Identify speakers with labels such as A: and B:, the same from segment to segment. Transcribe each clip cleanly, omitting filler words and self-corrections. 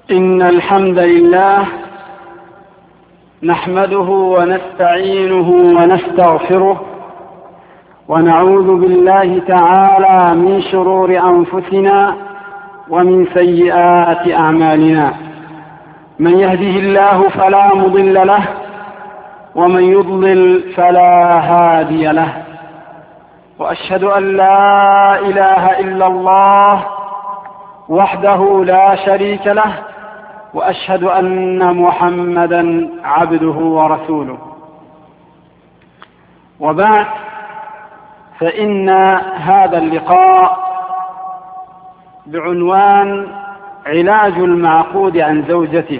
A: إن الحمد لله نحمده ونستعينه ونستغفره ونعوذ بالله تعالى من شرور أنفسنا ومن سيئات أعمالنا. من يهده الله فلا مضل له ومن يضلل فلا هادي له، وأشهد أن لا إله إلا الله وحده لا شريك له، وأشهد أن محمدا عبده ورسوله. وبعد، فإن هذا اللقاء بعنوان علاج المعقود عن زوجته،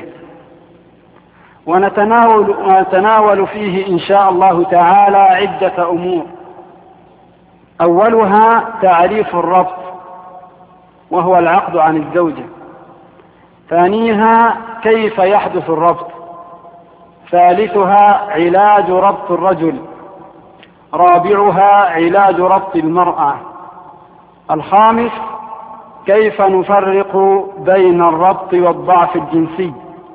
A: ونتناول فيه إن شاء الله تعالى عدة أمور. أولها تعريف الربط وهو العقد عن الزوجة. ثانيها كيف يحدث الربط. ثالثها علاج ربط الرجل. رابعها علاج ربط المرأة. الخامس كيف نفرق بين الربط والضعف الجنسي.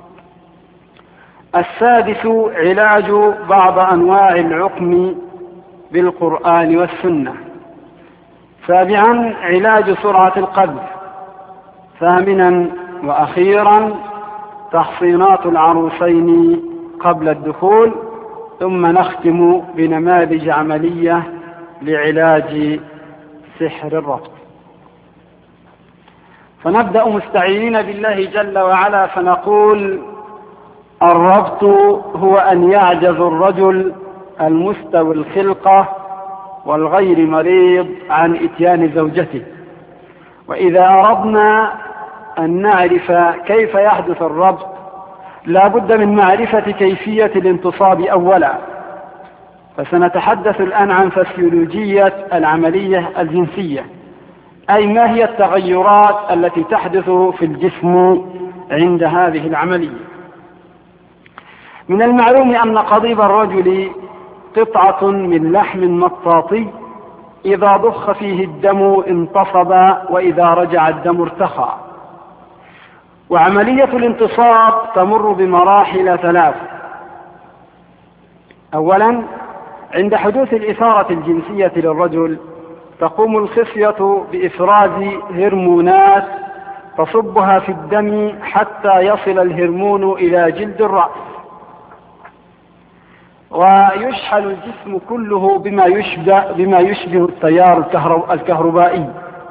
A: السادس علاج بعض أنواع العقم بالقرآن والسنة. سابعا علاج سرعة القذف. ثامنا وأخيرا تحصينات العروسين قبل الدخول. ثم نختم بنماذج عملية لعلاج سحر الربط. فنبدأ مستعينين بالله جل وعلا فنقول: الربط هو أن يعجز الرجل المستوي الخلقة والغير مريض عن إتيان زوجته. وإذا أردنا أن نعرف كيف يحدث الربط لا بد من معرفة كيفية الانتصاب أولا. فسنتحدث الآن عن فسيولوجية العملية الجنسية، أي ما هي التغيرات التي تحدث في الجسم عند هذه العملية. من المعلوم أن قضيب الرجل قطعة من لحم مطاطي، إذا ضخ فيه الدم انتصب، وإذا رجع الدم ارتخى. وعملية الانتصاب تمر بمراحل ثلاث. أولا، عند حدوث الإثارة الجنسية للرجل تقوم الخصية بإفراز هرمونات تصبها في الدم حتى يصل الهرمون إلى جلد الرأس، ويشحن الجسم كله بما يشبه التيار الكهربائي.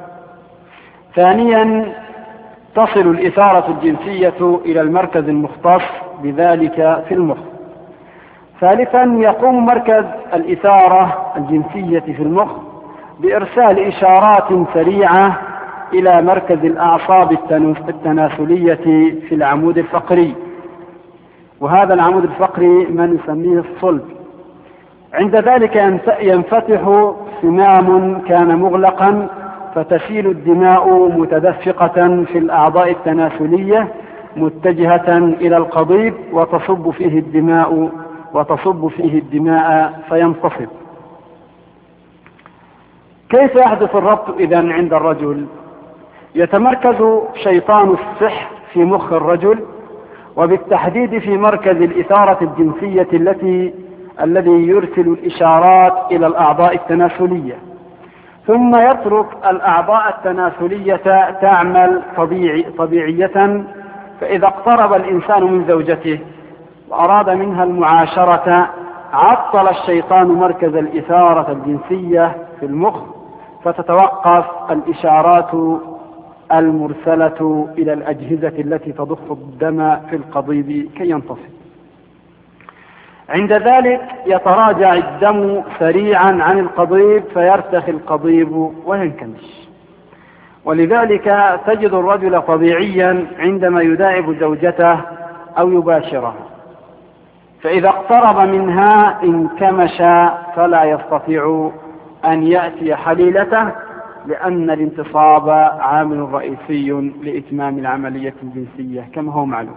A: ثانيا، تصل الإثارة الجنسية إلى المركز المختص بذلك في المخ. ثالثا، يقوم مركز الإثارة الجنسية في المخ بإرسال إشارات سريعة إلى مركز الأعصاب التناسلية في العمود الفقري، وهذا العمود الفقري ما نسميه الصلب. عند ذلك ينفتح صمام كان مغلقا، فتسيل الدماء متدفقة في الأعضاء التناسلية متجهة إلى القضيب، وتصب فيه الدماء فينتصب. كيف يحدث الربط إذن عند الرجل؟ يتمركز شيطان السحر في مخ الرجل، وبالتحديد في مركز الإثارة الجنسية الذي يرسل الإشارات إلى الأعضاء التناسلية، ثم يترك الأعضاء التناسلية تعمل طبيعية. فإذا اقترب الإنسان من زوجته وأراد منها المعاشرة، عطل الشيطان مركز الإثارة الجنسية في المخ، فتتوقف الإشارات المرسلة إلى الأجهزة التي تضخ الدم في القضيب كي ينتصب. عند ذلك يتراجع الدم سريعا عن القضيب، فيرتخي القضيب وينكمش. ولذلك تجد الرجل طبيعيا عندما يداعب زوجته أو يباشرها، فإذا اقترب منها انكمش فلا يستطيع أن يأتي حليلته، لأن الانتصاب عامل رئيسي لإتمام العملية الجنسية كما هو معلوم.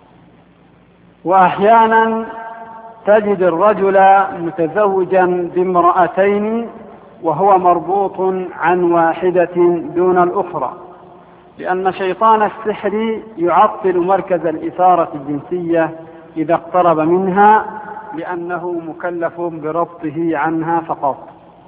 A: وأحيانا تجد الرجل متزوجا بامرأتين وهو مربوط عن واحدة دون الأخرى، لأن شيطان السحر يعطل مركز الإثارة الجنسية إذا اقترب منها، لأنه مكلف بربطه عنها فقط.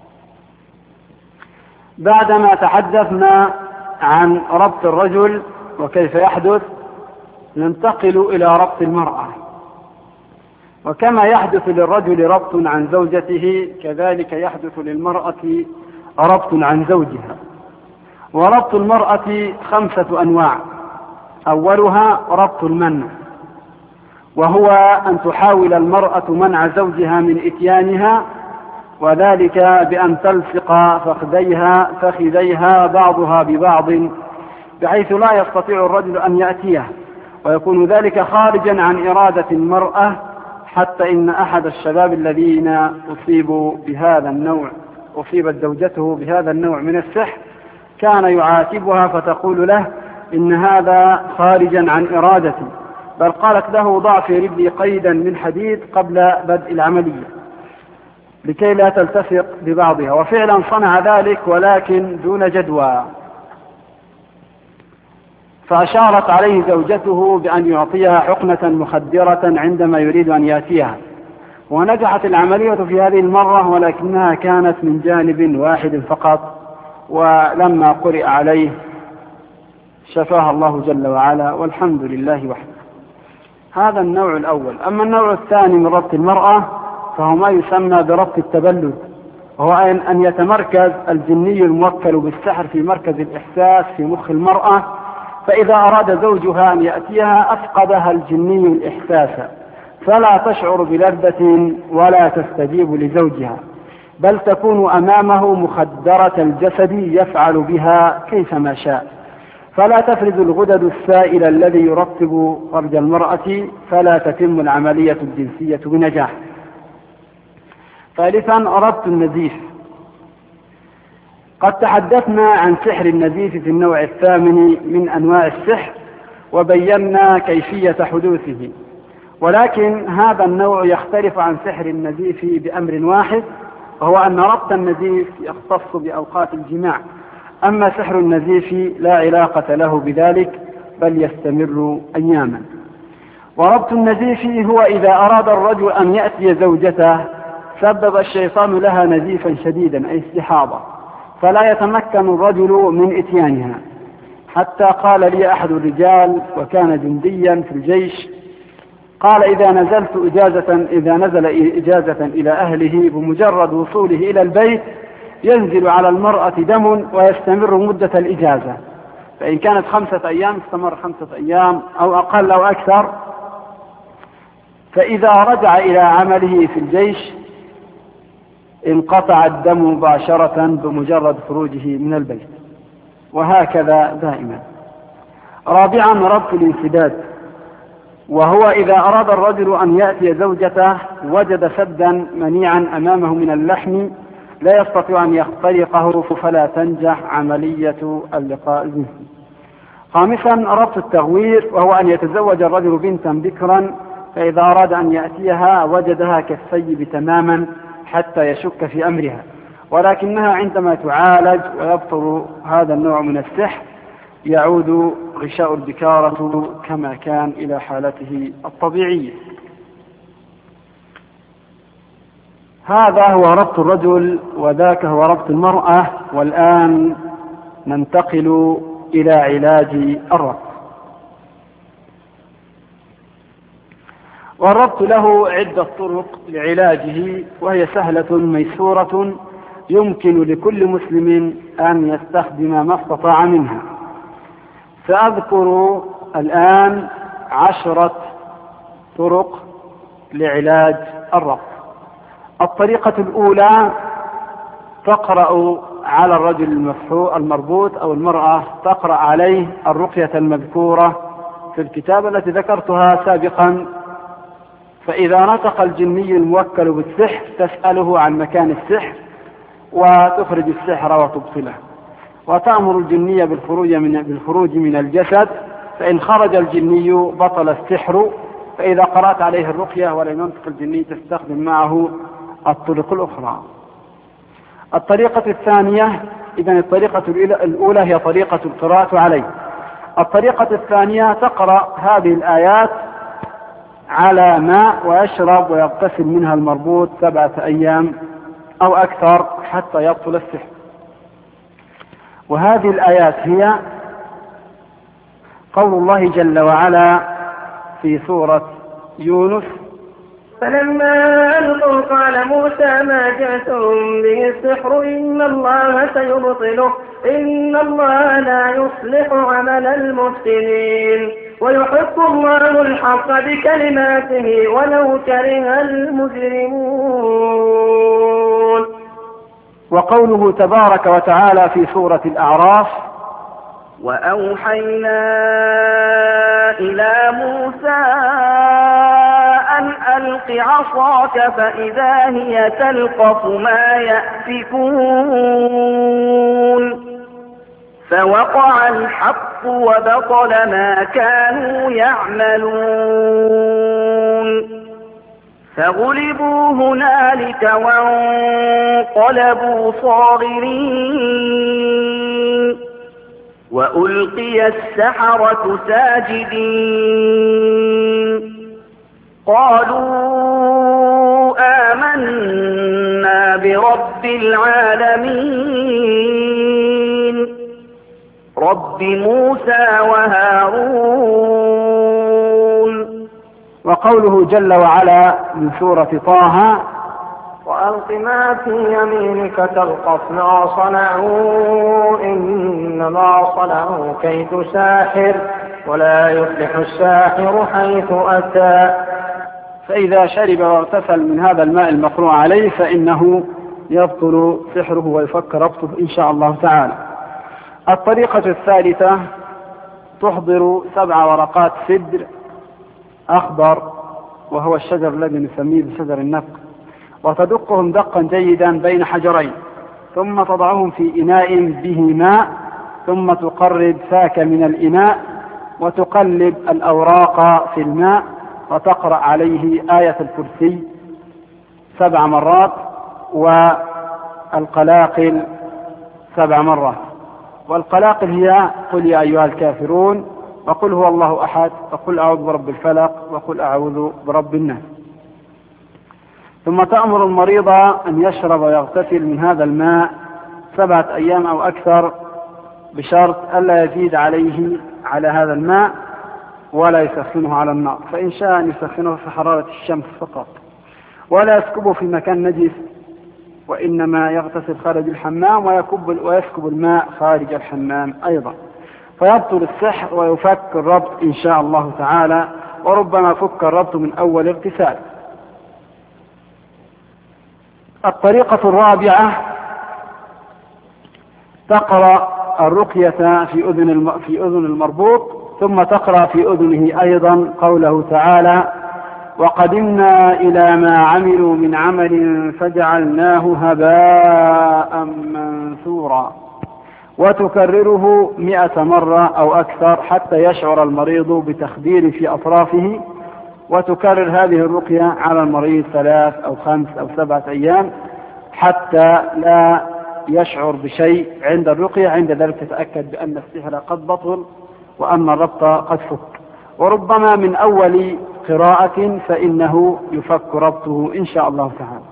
A: بعدما تحدثنا عن ربط الرجل وكيف يحدث، ننتقل إلى ربط المرأة. وكما يحدث للرجل ربط عن زوجته، كذلك يحدث للمرأة ربط عن زوجها. وربط المرأة 5 أنواع. أولها ربط المنع، وهو أن تحاول المرأة منع زوجها من إتيانها، وذلك بأن تلصق فخذيها بعضها ببعض بحيث لا يستطيع الرجل أن يأتيه، ويكون ذلك خارجا عن إرادة المرأة. حتى إن أحد الشباب الذين أصيبت زوجته بهذا النوع من السحر كان يعاتبها فتقول له إن هذا خارجا عن إرادتي، بل قالت له ضع في رجلي قيدا من حديد قبل بدء العملية لكي لا تلتصق ببعضها. وفعلا صنع ذلك ولكن دون جدوى، فأشارت عليه زوجته بأن يعطيها حقنة مخدرة عندما يريد أن يأتيها، ونجحت العملية في هذه المرة، ولكنها كانت من جانب واحد فقط، ولما قرئ عليه شفاها الله جل وعلا، والحمد لله وحده. هذا النوع الأول. أما النوع الثاني من ربط المرأة فهو ما يسمى بربط التبلد، وهو أن يتمركز الجني الموكل بالسحر في مركز الإحساس في مخ المرأة، فإذا أراد زوجها أن يأتيها أفقدها الجني الإحساس، فلا تشعر بلذة ولا تستجيب لزوجها، بل تكون أمامه مخدرة الجسد يفعل بها كيفما شاء، فلا تفرز الغدد السائل الذي يرطب فرج المرأة، فلا تتم العملية الجنسية بنجاح. ثالثا ربط النزيف. قد تحدثنا عن سحر النزيف في النوع الثامن من أنواع السحر، وبينا كيفية حدوثه، ولكن هذا النوع يختلف عن سحر النزيف بأمر واحد، وهو أن ربط النزيف يختص بأوقات الجماع، أما سحر النزيف لا علاقة له بذلك، بل يستمر أياما. وربط النزيف هو إذا أراد الرجل أن يأتي زوجته سبب الشيطان لها نزيفا شديدا أي استحاضة، فلا يتمكن الرجل من إتيانها. حتى قال لي أحد الرجال وكان جنديا في الجيش، قال إذا نزل إجازة إلى أهله بمجرد وصوله إلى البيت ينزل على المرأة دم ويستمر مدة الإجازة، فإن كانت 5 أيام استمر 5 أيام أو أقل أو أكثر، فإذا رجع إلى عمله في الجيش انقطع الدم مباشرة بمجرد خروجه من البيت، وهكذا دائما. رابعا ربط الانسداد، وهو إذا أراد الرجل أن يأتي زوجته وجد سدا منيعا أمامه من اللحم لا يستطيع أن يخترقه، فلا تنجح عملية اللقاء الجنسي. خامسا ربط التغوير، وهو أن يتزوج الرجل بنتا بكرا، فإذا أراد أن يأتيها وجدها كالثيب تماما حتى يشك في أمرها، ولكنها عندما تعالج ويبطل هذا النوع من السحر يعود غشاء البكارة كما كان إلى حالته الطبيعية. هذا هو ربط الرجل وذاك هو ربط المرأة. والآن ننتقل إلى علاج الربط. والربط له عدة طرق لعلاجه، وهي سهلة ميسورة يمكن لكل مسلم أن يستخدم ما استطاع منها. سأذكر الآن 10 طرق لعلاج الربط. الطريقة الأولى تقرأ على الرجل المربوط أو المرأة تقرأ عليه الرقية المذكورة في الكتاب التي ذكرتها سابقا، فإذا نطق الجني الموكل بالسحر تسأله عن مكان السحر وتخرج السحر وتبطله، وتأمر الجني بالخروج من الجسد، فإن خرج الجني بطل السحر. فإذا قرأت عليه الرقية ولم ينطق الجني تستخدم معه الطرق الأخرى. الطريقة الثانية، إذن الطريقة الأولى هي طريقة القراءة عليه، الطريقة الثانية تقرأ هذه الآيات على ماء ويشرب ويغتسل منها المربوط 7 أيام أو أكثر حتى يبطل السحر. وهذه الآيات هي قول الله جل وعلا في سورة يونس:
B: فلما ألقوا قال موسى ما جئتم به السحر إن الله سيبطله إن الله لا يصلح عمل المفسدين ويحق الله الحق بكلماته ولو كره المجرمون.
A: وقوله تبارك وتعالى في سورة الأعراف:
B: وأوحينا إلى موسى أن ألق عصاك فإذا هي تلقف ما يأفكون فوقع الحق وبطل ما كانوا يعملون فغلبوا هنالك وانقلبوا صاغرين وألقي السحرة ساجدين قالوا آمنا برب العالمين رب موسى وهارون.
A: وقوله جل وعلا من سورة طه:
B: وألق ما في يمينك تلقف ما صنعوا إنما صنعوا كيد ساحر ولا يفلح الساحر حيث أتى.
A: فإذا شرب واغتسل من هذا الماء المقروء عليه فإنه يبطل سحره ويفك ربطه إن شاء الله تعالى. الطريقة الثالثة: تحضر 7 ورقات سدر أخضر وهو الشجر الذي نسميه بشجر النفق، وتدقهم دقا جيدا بين حجرين، ثم تضعهم في إناء به ماء، ثم تقرب فاك من الإناء وتقلب الأوراق في الماء وتقرأ عليه آية الكرسي 7 مرات والقلاقل 7 مرات. والقلاقل هي: قل يا أيها الكافرون، وقل هو الله أحد، وقل أعوذ برب الفلق، وقل أعوذ برب الناس. ثم تأمر المريض أن يشرب ويغتسل من هذا الماء 7 أيام أو أكثر، بشرط ألا يزيد على هذا الماء ولا يسخنه على النار، فإن شاء أن يسخنه في حرارة الشمس فقط، ولا يسكبه في مكان نجس، وإنما يغتسل خارج الحمام ويسكب الماء خارج الحمام أيضا، فيبطل السحر ويفك الربط إن شاء الله تعالى، وربما فك الربط من أول اغتسال. الطريقة الرابعة: تقرأ الرقية في أذن المربوط، ثم تقرأ في أذنه أيضا قوله تعالى: وقدمنا إلى ما عملوا من عمل فجعلناه هباء منثورا، وتكرره 100 مرة أو أكثر حتى يشعر المريض بتخدير في أطرافه، وتكرر هذه الرقية على المريض 3 أو 5 أو 7 أيام حتى لا يشعر بشيء عند الرقية. عند ذلك تتأكد بأن السحر قد بطل وأن الربط قد فك، وربما من أول قراءة فإنه يفك ربطه إن شاء الله تعالى.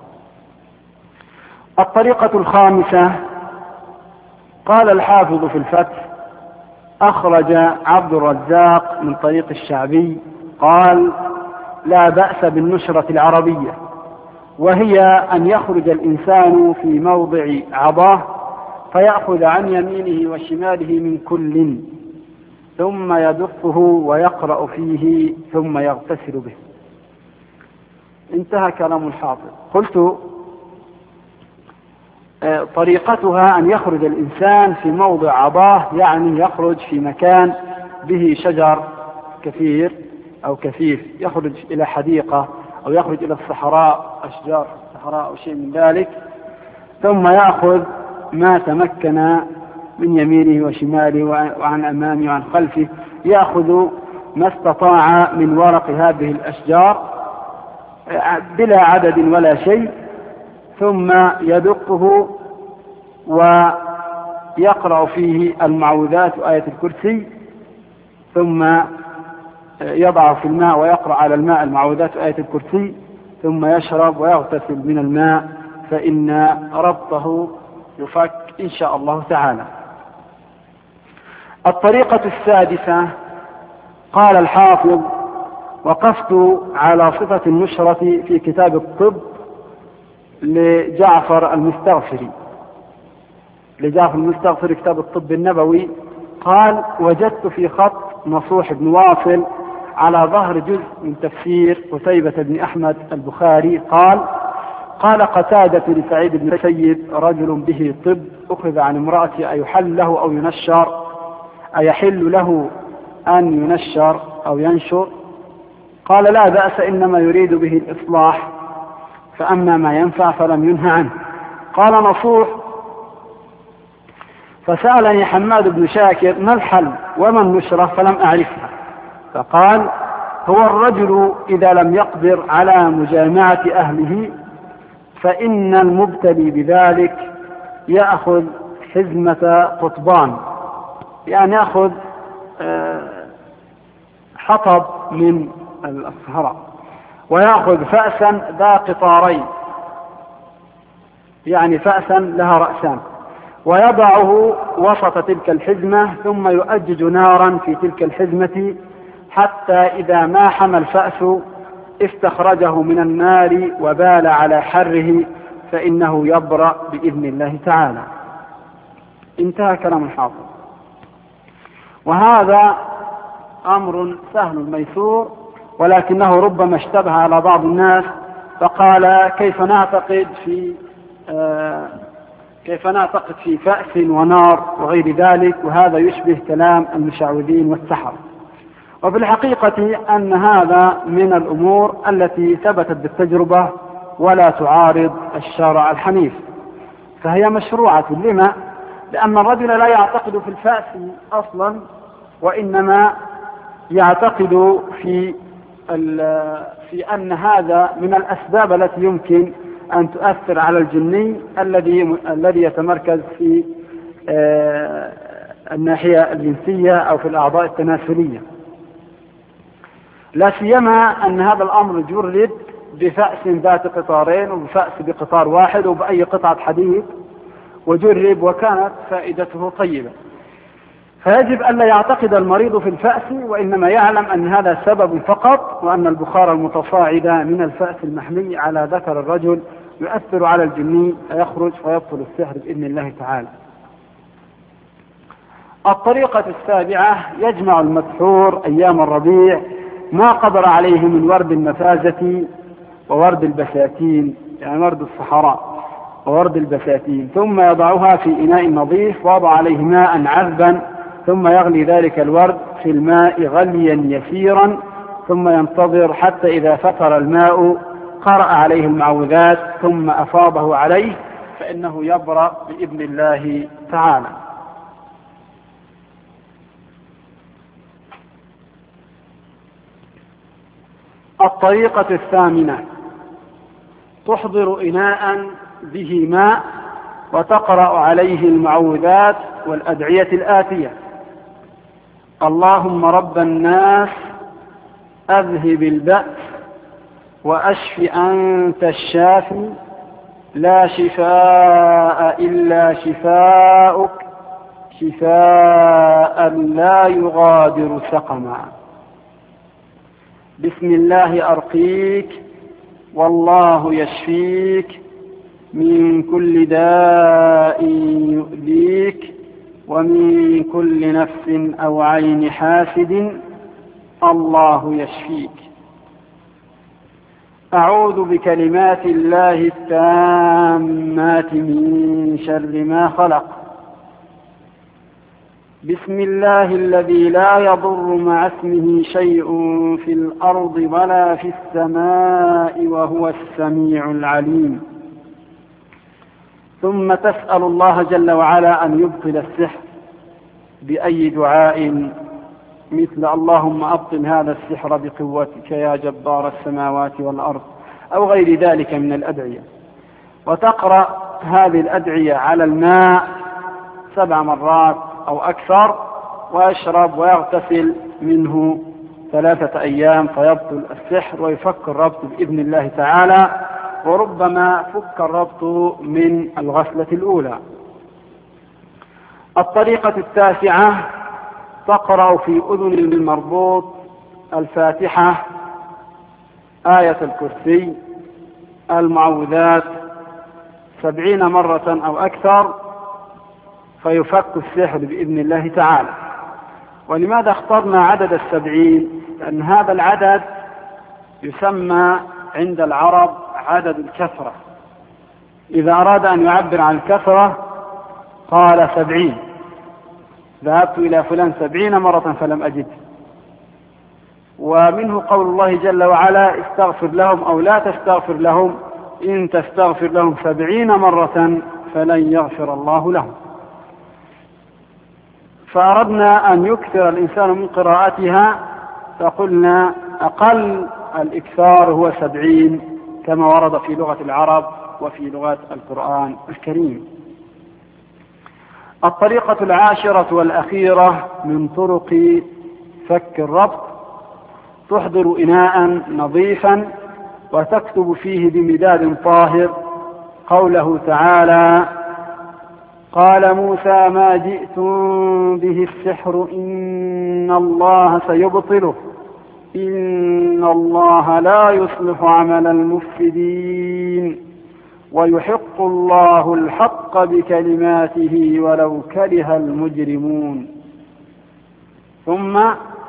A: الطريقة الخامسة: قال الحافظ في الفتح: أخرج عبد الرزاق من طريق الشعبي قال: لا بأس بالنشرة العربية، وهي أن يخرج الإنسان في موضع عضاه فيأخذ عن يمينه وشماله من كل، ثم يدقه ويقرأ فيه ثم يغتسل به. انتهى كلام الحافظ. قلت: طريقتها أن يخرج الإنسان في موضع عضاه، يعني يخرج في مكان به شجر كثير أو كثيف، يخرج إلى حديقة أو يخرج إلى الصحراء، أشجار الصحراء أو شيء من ذلك، ثم يأخذ ما تمكن من يمينه وشماله وعن أمامه وعن خلفه، يأخذ ما استطاع من ورق هذه الأشجار بلا عدد ولا شيء، ثم يدقه ويقرأ فيه المعوذات وآية الكرسي، ثم يضع في الماء ويقرأ على الماء المعوذات آية الكرسي، ثم يشرب ويغتسل من الماء، فإن ربطه يفك إن شاء الله تعالى. الطريقة السادسة، قال الحافظ: وقفت على صفة النشرة في كتاب الطب لجعفر المستغفري كتاب الطب النبوي، قال: وجدت في خط نصوح بن واصل على ظهر جزء من تفسير قتيبة بن أحمد البخاري قال قتادة لسعيد بن المسيب: رجل به طب أخذ عن امرأته أيحل له أو ينشر، أيحل له أن ينشر أو ينشر؟ قال: لا بأس، إنما يريد به الإصلاح، فأما ما ينفع فلم ينهى عنه. قال نصوح: فسألني حماد بن شاكر: ما الحل وما النشرة؟ فلم أعرفها. فقال: هو الرجل إذا لم يقدر على مجامعة أهله فإن المبتلي بذلك يأخذ حزمة قطبان، يعني يأخذ حطب من الصحراء، ويأخذ فأسا ذا قطارين، يعني فأسا لها رأسان، ويضعه وسط تلك الحزمة، ثم يؤجج نارا في تلك الحزمة حتى إذا ما حمى الفأس استخرجه من النار وبال على حره، فإنه يبرأ بإذن الله تعالى. انتهى كلام الحافظ. وهذا أمر سهل ميسور، ولكنه ربما اشتبه على بعض الناس، فقال: كيف نعتقد في فأس ونار وغير ذلك؟ وهذا يشبه كلام المشعوذين والسحر. وفي الحقيقة أن هذا من الأمور التي ثبتت بالتجربة ولا تعارض الشرع الحنيف، فهي مشروعة. لما؟ لأن الرجل لا يعتقد في الفأس أصلا، وإنما يعتقد في أن هذا من الأسباب التي يمكن أن تؤثر على الجني الذي يتمركز في الناحية الجنسية أو في الأعضاء التناسلية، لا سيما أن هذا الأمر جرب بفأس ذات قطارين، وبفأس بقطار واحد، وبأي قطعة حديد، وجرب وكانت فائدته طيبة. فيجب أن لا يعتقد المريض في الفأس، وإنما يعلم أن هذا سبب فقط، وأن البخار المتصاعد من الفأس المحمي على ذكر الرجل يؤثر على الجني، فيخرج فيبطل السحر بإذن الله تعالى. الطريقة السابعة: يجمع المسحور أيام الربيع ما قدر عليه من ورد النفازة وورد البساتين، يعني ورد الصحراء وورد البساتين، ثم يضعها في إناء نظيف ووضع عليه ماء عذبا، ثم يغلي ذلك الورد في الماء غليا يسيرا، ثم ينتظر حتى إذا فتر الماء قرأ عليه المعوذات ثم أفاضه عليه، فإنه يبرأ بإذن الله تعالى. الطريقة الثامنة: تحضر إناء به ماء وتقرأ عليه المعوذات والأدعية الآتية: اللهم رب الناس أذهب البأس وأشف أنت الشافي، لا شفاء إلا شفاؤك، شفاء لا يغادر سقما. بسم الله أرقيك والله يشفيك من كل داء يؤذيك ومن كل نفس أو عين حاسد، الله يشفيك. أعوذ بكلمات الله التامات من شر ما خلق. بسم الله الذي لا يضر مع اسمه شيء في الأرض ولا في السماء وهو السميع العليم. ثم تسأل الله جل وعلا أن يبطل السحر بأي دعاء، مثل اللهم أبطل هذا السحر بقوتك يا جبار السماوات والأرض، أو غير ذلك من الأدعية. وتقرأ هذه الأدعية على الماء 7 مرات أو أكثر، ويشرب ويغتسل منه 3 أيام فيبطل السحر ويفك الربط بإذن الله تعالى، وربما فك الربط من الغسلة الأولى. الطريقة 9: تقرأ في أذن المربوط الفاتحة، آية الكرسي، المعوذات 70 مرة أو أكثر فيفك السحر بإذن الله تعالى. ولماذا اخترنا عدد 70؟ لأن هذا العدد يسمى عند العرب عدد الكثرة، إذا أراد أن يعبر عن الكثرة قال 70. ذهبت إلى فلان 70 مرة فلم أجد. ومنه قول الله جل وعلا: استغفر لهم أو لا تستغفر لهم، إن تستغفر لهم 70 مرة فلن يغفر الله لهم. فأردنا أن يكثر الإنسان من قراءتها، فقلنا أقل الإكثار هو 70 كما ورد في لغة العرب وفي لغة القرآن الكريم. الطريقة 10 والأخيرة من طرق فك الربط: تحضر إناء نظيفا وتكتب فيه بمداد طاهر قوله تعالى: قال موسى ما جئتم به السحر إن الله سيبطله إن الله لا يصلح عمل المفسدين ويحق الله الحق بكلماته ولو كره المجرمون. ثم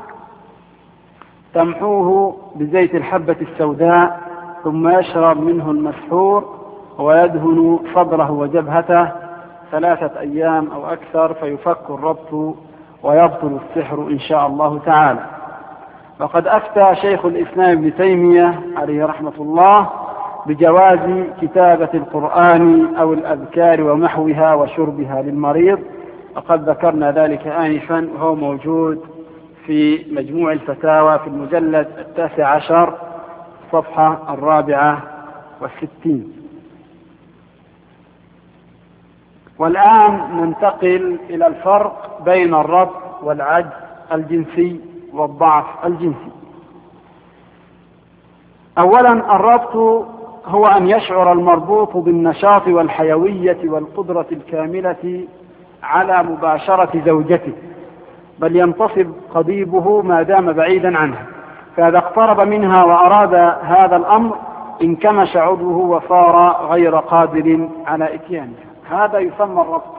A: تمحوه بزيت الحبة السوداء، ثم يشرب منه المسحور ويدهن صدره وجبهته 3 أيام أو أكثر فيفك الربط ويبطل السحر إن شاء الله تعالى. وقد أفتى شيخ الإسلام ابن تيمية عليه رحمة الله بجواز كتابة القرآن أو الأذكار ومحوها وشربها للمريض، وقد ذكرنا ذلك آنفا، وهو موجود في مجموع الفتاوى في المجلد 19 صفحة 64. والآن ننتقل إلى الفرق بين الربط والعجز الجنسي والضعف الجنسي. أولا، الربط هو أن يشعر المربوط بالنشاط والحيوية والقدرة الكاملة على مباشرة زوجته، بل ينتصب قضيبه ما دام بعيدا عنها، فإذا اقترب منها وأراد هذا الأمر انكمش عضوه وصار غير قادر على إتيانها. هذا يسمى الربط.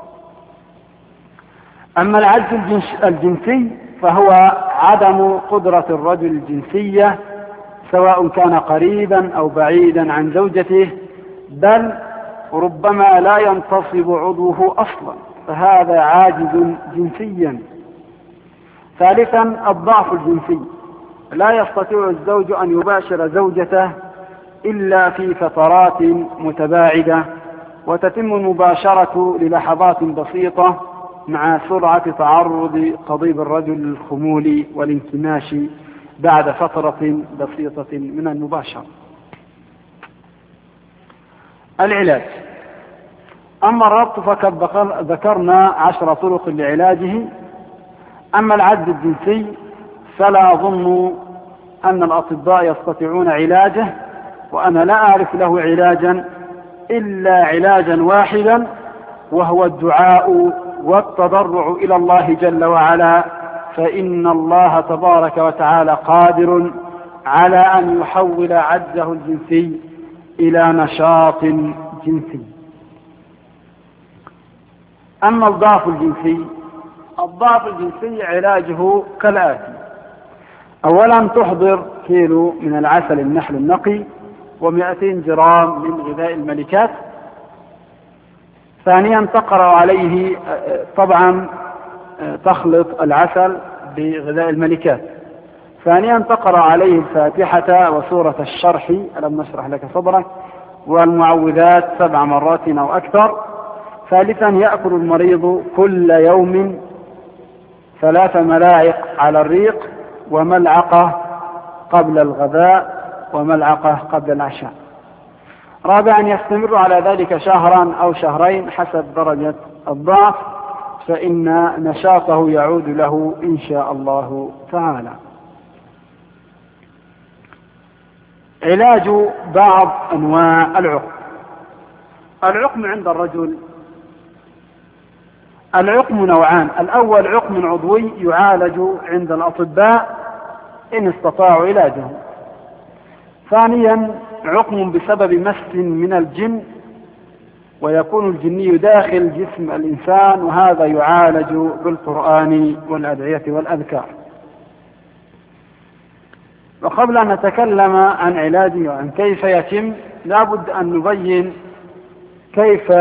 A: أما العجز الجنسي فهو عدم قدرة الرجل الجنسية سواء كان قريبا أو بعيدا عن زوجته، بل ربما لا ينتصب عضوه أصلا، فهذا عاجز جنسيا. ثالثا، الضعف الجنسي: لا يستطيع الزوج أن يباشر زوجته إلا في فترات متباعدة، وتتم المباشرة للحظات بسيطة مع سرعة تعرض قضيب الرجل للخمول والانكماش بعد فترة بسيطة من المباشرة. العلاج: أما الربط فقد ذكرنا 10 طرق لعلاجه. أما العجز الجنسي فلا أظن أن الأطباء يستطيعون علاجه، وأنا لا أعرف له علاجا إلا علاجا واحدا، وهو الدعاء والتضرع إلى الله جل وعلا، فإن الله تبارك وتعالى قادر على أن يحول عجزه الجنسي إلى نشاط جنسي. أما الضعف الجنسي، الضعف الجنسي علاجه كالآتي: أولا، تحضر كيلو من العسل النحل النقي و200 جرام من غذاء الملكات. ثانيا، تقرأ عليه، طبعا تخلط العسل بغذاء الملكات. ثانيا، تقرأ عليه الفاتحة وسورة الشرح ألم نشرح لك صدرك والمعوذات 7 مرات أو أكثر. ثالثا، يأكل المريض كل يوم 3 ملاعق على الريق، وملعقة قبل الغذاء وملعقة قبل العشاء. رابعا، يستمر على ذلك شهرا أو شهرين حسب درجة الضعف. فإن نشاطه يعود له إن شاء الله تعالى. علاج بعض أنواع العقم. العقم عند الرجل، العقم نوعان: الأول عقم عضوي يعالج عند الأطباء إن استطاعوا علاجه. ثانيا عقم بسبب مس من الجن، ويكون الجني داخل جسم الإنسان، وهذا يعالج بالقرآن والأدعية والأذكار. وقبل أن نتكلم عن علاجه وعن كيف يتم، لابد أن نبين كيف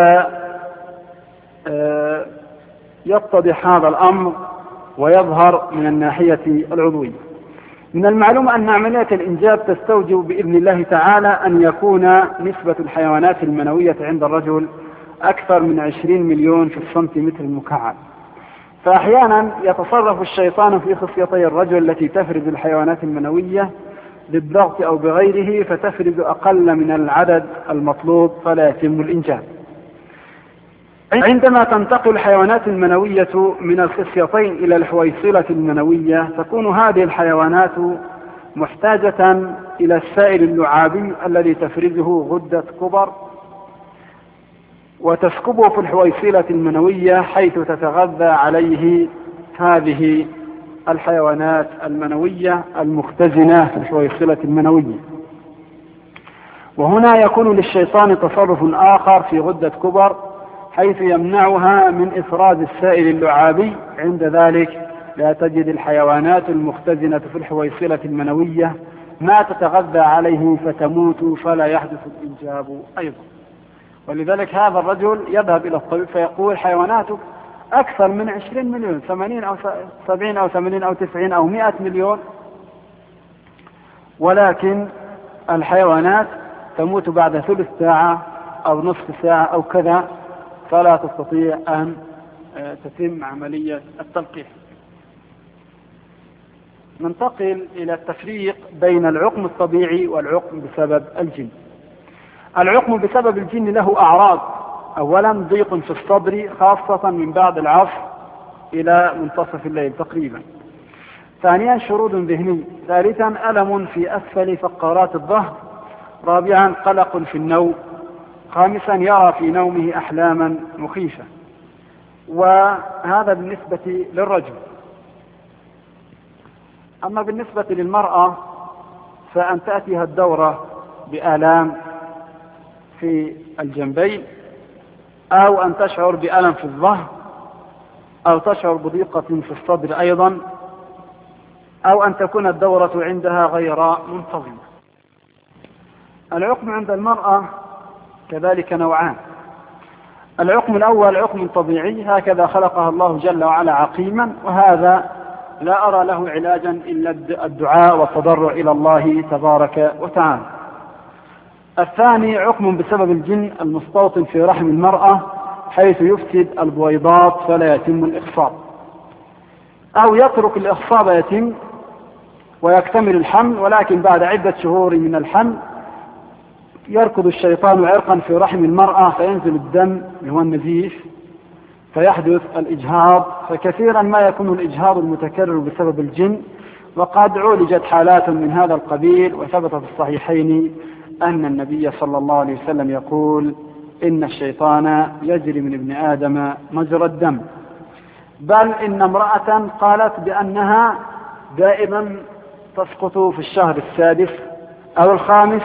A: يتضح هذا الأمر ويظهر من الناحية العضوية. من المعلوم أن عملية الإنجاب تستوجب بإذن الله تعالى أن يكون نسبة الحيوانات المنوية عند الرجل أكثر من 20 مليون في السنتيمتر المكعب. فأحيانا يتصرف الشيطان في خصيتي الرجل التي تفرز الحيوانات المنوية بالضغط أو بغيره، فتفرز أقل من العدد المطلوب فلا يتم الإنجاب. عندما تنتقل الحيوانات المنوية من الخصيتين إلى الحويصلة المنوية، تكون هذه الحيوانات محتاجة إلى السائل اللعابي الذي تفرزه غدة كبر، وتسكبه في الحويصلة المنوية حيث تتغذى عليه هذه الحيوانات المنوية المختزنة في الحويصلة المنوية. وهنا يكون للشيطان تصرف آخر في غدة كبر حيث يمنعها من إفراز السائل اللعابي. عند ذلك لا تجد الحيوانات المختزنة في الحويصلة المنوية ما تتغذى عليه فتموت، فلا يحدث الإنجاب أيضا. ولذلك هذا الرجل يذهب إلى الطبيب فيقول حيواناتك أكثر من 20 مليون، 80 أو 70 أو 80 أو 90 أو 100 مليون، ولكن الحيوانات تموت بعد ثلث ساعة أو نصف ساعة أو كذا، فلا تستطيع أن تتم عملية التلقيح. ننتقل إلى التفريق بين العقم الطبيعي والعقم بسبب الجن. العقم بسبب الجن له أعراض: أولا ضيق في الصدر خاصة من بعد العصر إلى منتصف الليل تقريبا. ثانيا شرود ذهني. ثالثا ألم في أسفل فقرات الظهر. رابعا قلق في النوم. خامسا يرى في نومه أحلاما مخيفة. وهذا بالنسبة للرجل. أما بالنسبة للمرأة فأن تأتيها الدورة بآلام في الجنبين، أو أن تشعر بألم في الظهر، أو تشعر بضيقة في الصدر أيضا، أو أن تكون الدورة عندها غير منتظمة. العقم عند المرأة كذلك نوعان: العقم الأول عقم طبيعي، هكذا خلقها الله جل وعلا عقيما، وهذا لا أرى له علاجا إلا الدعاء والتضرع إلى الله تبارك وتعالى. الثاني عقم بسبب الجن المستوطن في رحم المرأة حيث يفسد البويضات فلا يتم الإخصاب، أو يترك الإخصاب يتم ويكتمل الحمل، ولكن بعد عدة شهور من الحمل يركض الشيطان عرقا في رحم المرأة فينزل الدم اللي هو النزيف فيحدث الإجهاض. فكثيرا ما يكون الإجهاض المتكرر بسبب الجن، وقد عولجت حالات من هذا القبيل، وثبت في الصحيحين أن النبي صلى الله عليه وسلم يقول: إن الشيطان يجري من ابن آدم مجرى الدم. بل إن امرأة قالت بأنها دائما تسقط في الشهر السادس أو الخامس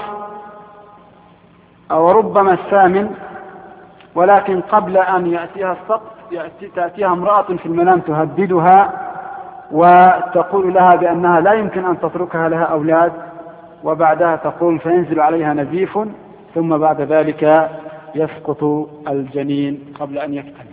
A: أو ربما الثامن، ولكن قبل أن يأتيها السقط تأتيها امرأة في المنام تهددها وتقول لها بأنها لا يمكن أن تتركها لها أولاد، وبعدها تقول فينزل عليها نزيف، ثم بعد ذلك يسقط الجنين قبل أن يكتمل.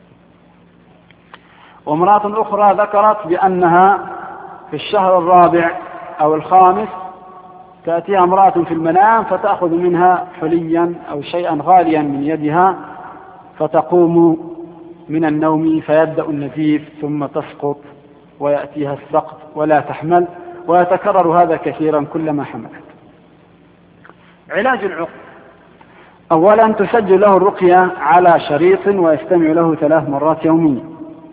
A: وامرأة أخرى ذكرت بأنها في الشهر الرابع أو الخامس تأتيها امرأة في المنام فتأخذ منها حليا أو شيئا غاليا من يدها، فتقوم من النوم فيبدأ النزيف ثم تسقط ويأتيها السقط ولا تحمل، ويتكرر هذا كثيرا كلما حملت. علاج العقم: أولا تسجل له الرقية على شريط ويستمع له 3 مرات يوميا.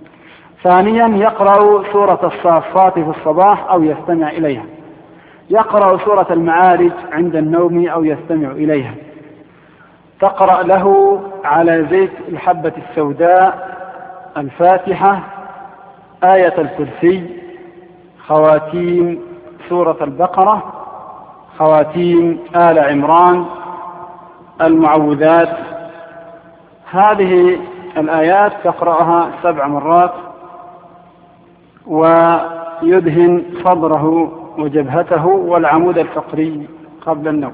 A: ثانيا يقرأ سورة الصافات في الصباح أو يستمع إليها، يقرأ سورة المعارج عند النوم أو يستمع إليها، تقرأ له على زيت الحبة السوداء الفاتحة، آية الكرسي، خواتيم سورة البقرة، خواتيم آل عمران، المعوذات. هذه الآيات تقرأها 7 مرات، ويدهن صدره وجبهته والعمود الفقري قبل النوم.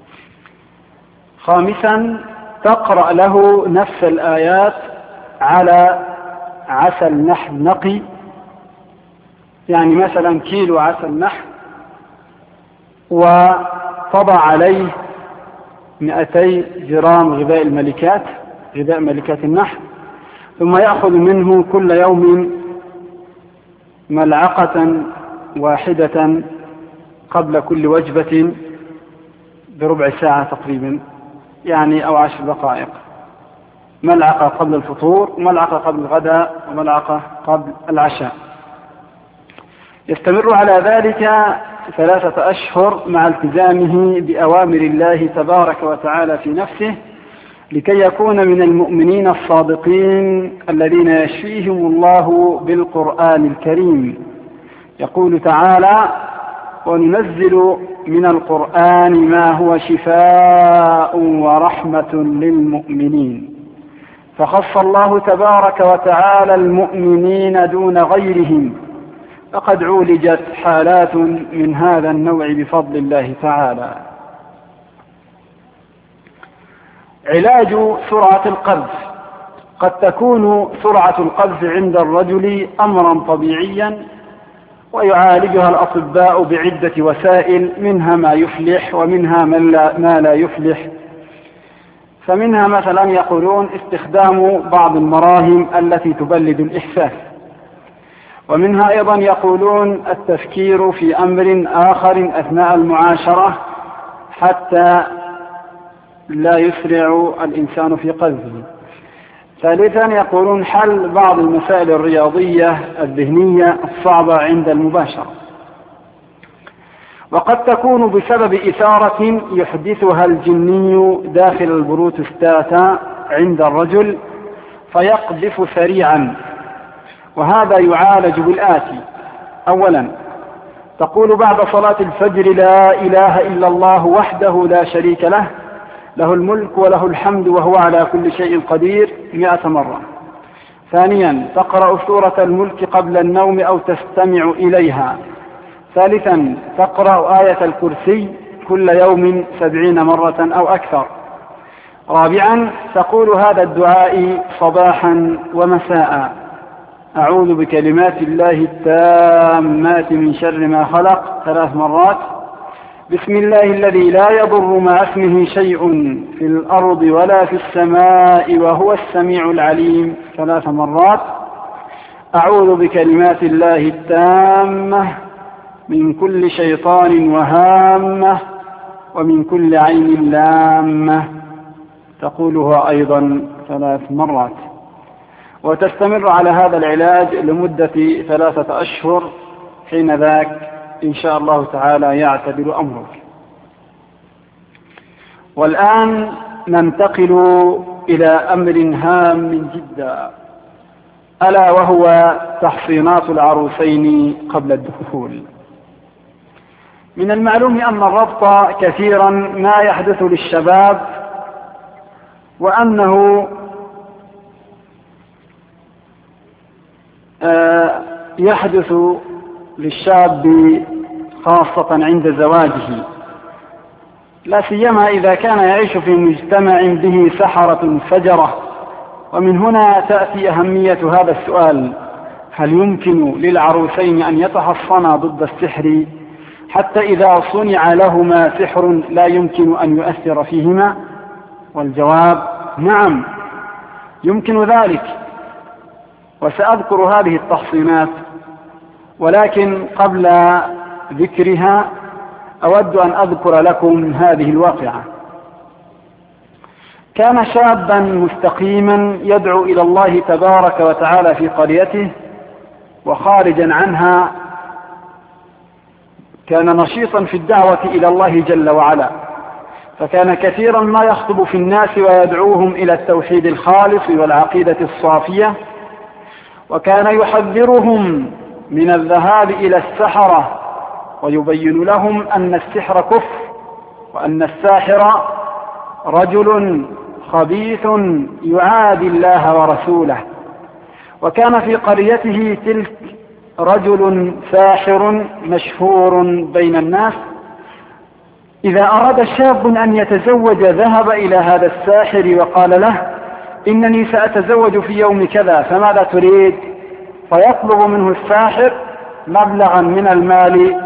A: خامسا تقرأ له نفس الآيات على عسل نحل نقي، يعني مثلا كيلو عسل نحل، وتضع عليه 200 جرام غذاء الملكات، غذاء ملكات النحل، ثم يأخذ منه كل يوم ملعقة واحدة قبل كل وجبة بربع ساعة تقريبا، يعني أو 10 دقائق، ملعقة قبل الفطور، وملعقة قبل الغداء، وملعقة قبل العشاء. يستمر على ذلك 3 أشهر مع التزامه بأوامر الله تبارك وتعالى في نفسه، لكي يكون من المؤمنين الصادقين الذين يشفيهم الله بالقرآن الكريم. يقول تعالى: وننزل من القرآن ما هو شفاء ورحمة للمؤمنين. فخص الله تبارك وتعالى المؤمنين دون غيرهم، فقد عولجت حالات من هذا النوع بفضل الله تعالى. علاج سرعة القذف: قد تكون سرعة القذف عند الرجل أمرا طبيعيا، ويعالجها الأطباء بعدة وسائل، منها ما يفلح ومنها ما لا يفلح. فمنها مثلا يقولون استخدام بعض المراهم التي تبلد الإحساس، ومنها أيضا يقولون التفكير في أمر آخر أثناء المعاشرة حتى لا يسرع الإنسان في قذفه. ثالثا يقولون حل بعض المسائل الرياضية الذهنية الصعبة عند المباشرة. وقد تكون بسبب إثارة يحدثها الجني داخل البروتستاتا عند الرجل فيقذف سريعا، وهذا يعالج بالآتي: أولا تقول بعد صلاة الفجر: لا إله إلا الله وحده لا شريك له، له الملك وله الحمد وهو على كل شيء قدير 100 مرة. ثانيا تقرأ سورة الملك قبل النوم أو تستمع إليها. ثالثا تقرأ آية الكرسي كل يوم 70 مرة أو أكثر. رابعا تقول هذا الدعاء صباحا ومساء: أعوذ بكلمات الله التامات من شر ما خلق 3 مرات. بسم الله الذي لا يضر مع اسمه شيء في الأرض ولا في السماء وهو السميع العليم 3 مرات. أعوذ بكلمات الله التامة من كل شيطان وهامة ومن كل عين لامة، تقولها أيضا 3 مرات. وتستمر على هذا العلاج لمدة 3 أشهر، حين ذاك إن شاء الله تعالى يعتدل أمرك. والآن ننتقل إلى أمر هام جدا، ألا وهو تحصينات العروسين قبل الدخول. من المعلوم أن الربط كثيرا ما يحدث للشباب، وأنه يحدث للشاب خاصة عند زواجه، لا سيما إذا كان يعيش في مجتمع به سحرة فجرة. ومن هنا تأتي أهمية هذا السؤال: هل يمكن للعروسين أن يتحصنا ضد السحر حتى إذا صنع لهما سحر لا يمكن أن يؤثر فيهما؟ والجواب: نعم، يمكن ذلك. وسأذكر هذه التحصينات، ولكن قبل ذكرها أود أن أذكر لكم هذه الواقعة. كان شابا مستقيما يدعو إلى الله تبارك وتعالى في قريته، وخارجا عنها كان نشيطا في الدعوة إلى الله جل وعلا، فكان كثيرا ما يخطب في الناس ويدعوهم إلى التوحيد الخالص والعقيدة الصافية، وكان يحذرهم من الذهاب إلى السحرة ويبين لهم أن السحر كفر، وأن الساحر رجل خبيث يعادي الله ورسوله. وكان في قريته تلك رجل ساحر مشهور بين الناس، إذا أراد شاب أن يتزوج ذهب إلى هذا الساحر وقال له: إنني سأتزوج في يوم كذا، فماذا تريد؟ فيطلب منه الساحر مبلغا من المال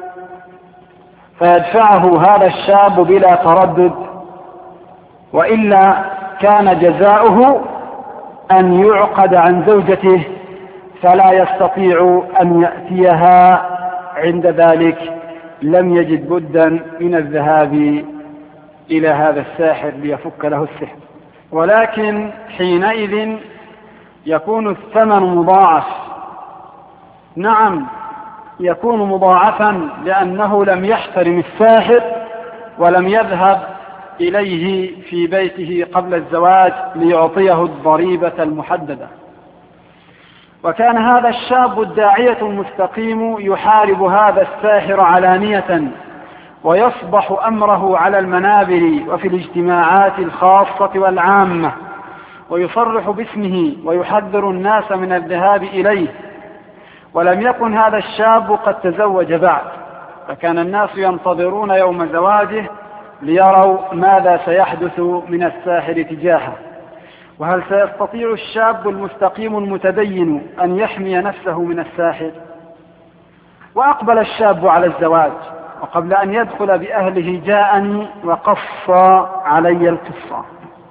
A: فيدفعه هذا الشاب بلا تردد، وإلا كان جزاؤه أن يعقد عن زوجته فلا يستطيع أن يأتيها. عند ذلك لم يجد بدا من الذهاب إلى هذا الساحر ليفك له السحر، ولكن حينئذ يكون الثمن مضاعف. نعم، يكون مضاعفا لأنه لم يحترم الساحر ولم يذهب إليه في بيته قبل الزواج ليعطيه الضريبة المحددة. وكان هذا الشاب الداعية المستقيم يحارب هذا الساحر علانية، ويصبح أمره على المنابر وفي الاجتماعات الخاصة والعامة، ويصرح باسمه ويحذر الناس من الذهاب إليه. ولم يكن هذا الشاب قد تزوج بعد، فكان الناس ينتظرون يوم زواجه ليروا ماذا سيحدث من الساحر تجاهه، وهل سيستطيع الشاب المستقيم المتدين أن يحمي نفسه من الساحر. وأقبل الشاب على الزواج، وقبل أن يدخل بأهله جاءني وقص علي القصة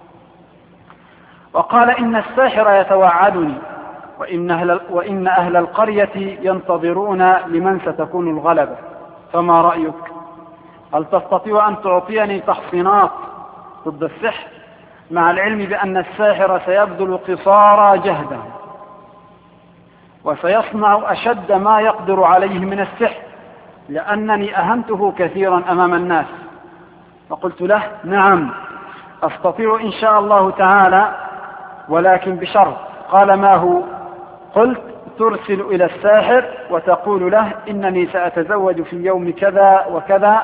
A: وقال: إن الساحر يتوعدني، وإن أهل القرية ينتظرون لمن ستكون الغلبة، فما رأيك؟ هل تستطيع أن تعطيني تحصينات ضد السحر، مع العلم بأن الساحر سيبذل قصارى جهده وسيصنع أشد ما يقدر عليه من السحر، لأنني أهنته كثيرا أمام الناس؟ فقلت له: نعم، أستطيع إن شاء الله تعالى، ولكن بشرط. قال: ما هو؟ قلت: ترسل إلى الساحر وتقول له: إنني سأتزوج في يوم كذا وكذا،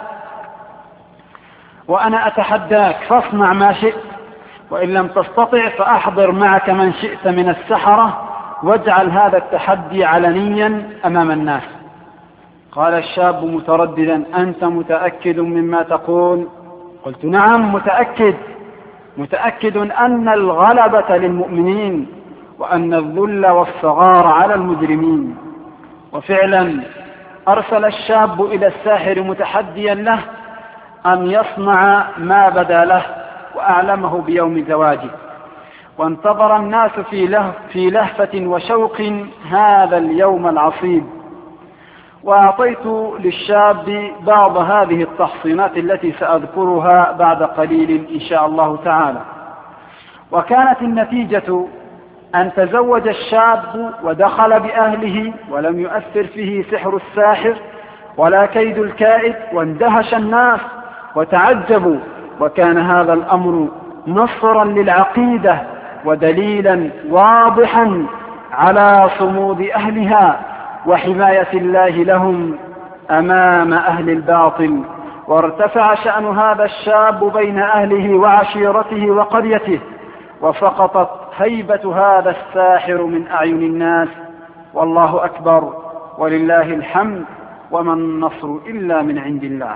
A: وأنا أتحداك، فاصنع ما شئت، وإن لم تستطع فأحضر معك من شئت من السحرة، واجعل هذا التحدي علنيا أمام الناس. قال الشاب مترددا: أنت متأكد مما تقول؟ قلت: نعم، متأكد أن الغلبة للمؤمنين، وأن الذل والصغار على المجرمين. وفعلا أرسل الشاب إلى الساحر متحديا له أن يصنع ما بدا له، وأعلمه بيوم زواجه. وانتظر الناس في لهفة وشوق هذا اليوم العصيب. وأعطيت للشاب بعض هذه التحصينات التي سأذكرها بعد قليل إن شاء الله تعالى. وكانت النتيجة أن تزوج الشاب ودخل بأهله، ولم يؤثر فيه سحر الساحر ولا كيد الكائد، واندهش الناس وتعجبوا. وكان هذا الأمر نصرا للعقيدة ودليلا واضحا على صمود أهلها وحماية الله لهم أمام أهل الباطل. وارتفع شأن هذا الشاب بين أهله وعشيرته وقريته، وسقطت هيبة هذا الساحر من أعين الناس. والله أكبر ولله الحمد، وما النصر إلا من عند الله.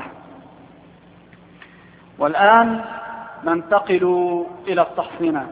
A: والآن ننتقل إلى التحصينات.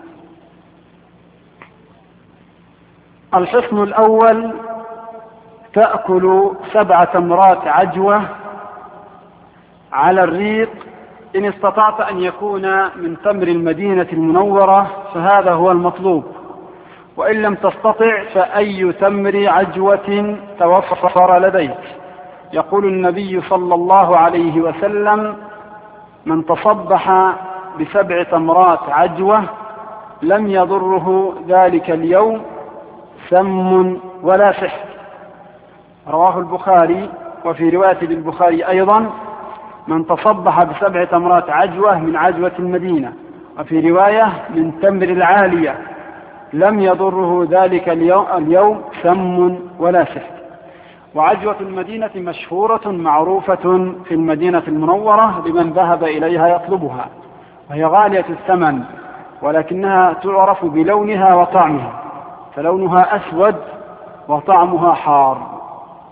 A: الحصن الأول: تأكل 7 تمرات عجوة على الريق، إن استطعت أن يكون من تمر المدينة المنورة فهذا هو المطلوب، وإن لم تستطع فأي تمر عجوة توفر لديك. يقول النبي صلى الله عليه وسلم: من تصبح ب7 تمرات عجوة لم يضره ذلك اليوم سم ولا سحر. رواه البخاري. وفي رواية للبخاري أيضا: من تصبح ب7 تمرات عجوة من عجوة المدينة، وفي رواية من تمر العالية، لم يضره ذلك اليوم سم ولا سحر. وعجوة المدينة مشهورة معروفة في المدينة المنورة لمن ذهب إليها يطلبها، وهي غالية الثمن، ولكنها تعرف بلونها وطعمها، فلونها أسود وطعمها حار.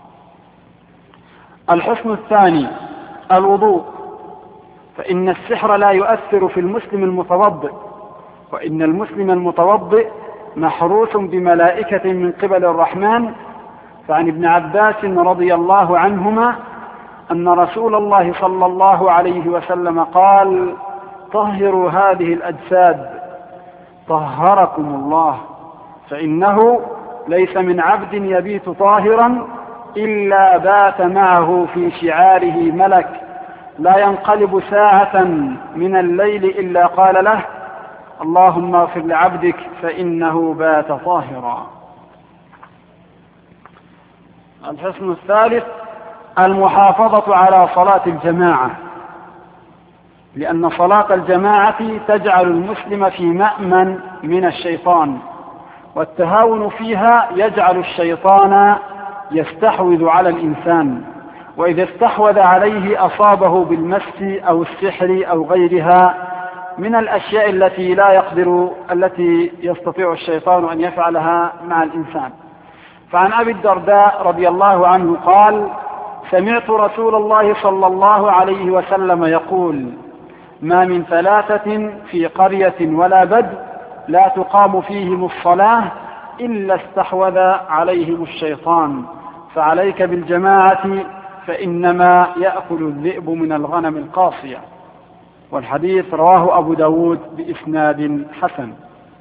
A: الحسن الثاني الوضوء، فإن السحر لا يؤثر في المسلم المتوضئ، وإن المسلم المتوضئ محروس بملائكة من قبل الرحمن. فعن ابن عباس رضي الله عنهما أن رسول الله صلى الله عليه وسلم قال: طهروا هذه الأجساد طهركم الله، فإنه ليس من عبد يبيت طاهرا إلا بات معه في شعاره ملك لا ينقلب ساعة من الليل إلا قال له: اللهم اغفر لعبدك فإنه بات طاهرا. الحسن الثالث المحافظة على صلاة الجماعة، لأن صلاة الجماعة تجعل المسلم في مأمن من الشيطان، والتهاون فيها يجعل الشيطان يستحوذ على الإنسان، وإذا استحوذ عليه أصابه بالمس أو السحر أو غيرها من الأشياء التي يستطيع الشيطان أن يفعلها مع الإنسان. فعن أبي الدرداء رضي الله عنه قال: سمعت رسول الله صلى الله عليه وسلم يقول: ما من 3 في قرية ولا بدو لا تقام فيهم الصلاة إلا استحوذ عليهم الشيطان، فعليك بالجماعة فإنما يأكل الذئب من الغنم القاصية. والحديث رواه أبو داود بإسناد حسن.